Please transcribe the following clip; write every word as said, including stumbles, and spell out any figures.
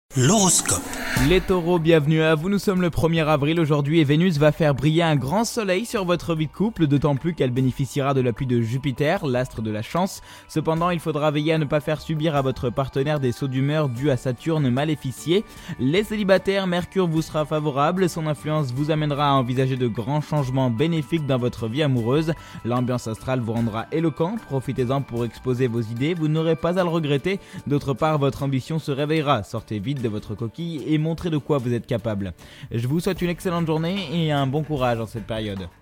L'horoscope. Les taureaux, bienvenue à vous, nous sommes le premier avril aujourd'hui et Vénus va faire briller un grand soleil sur votre vie de couple, d'autant plus qu'elle bénéficiera de l'appui de Jupiter, l'astre de la chance. Cependant, il faudra veiller à ne pas faire subir à votre partenaire des sauts d'humeur dus à Saturne maléficié. Les célibataires, Mercure vous sera favorable, son influence vous amènera à envisager de grands changements bénéfiques dans votre vie amoureuse. L'ambiance astrale vous rendra éloquent, profitez-en pour exposer vos idées, vous n'aurez pas à le regretter. D'autre part, votre ambition se réveillera, sortez vite de votre coquille et montrez de quoi vous êtes capable. Je vous souhaite une excellente journée et un bon courage en cette période.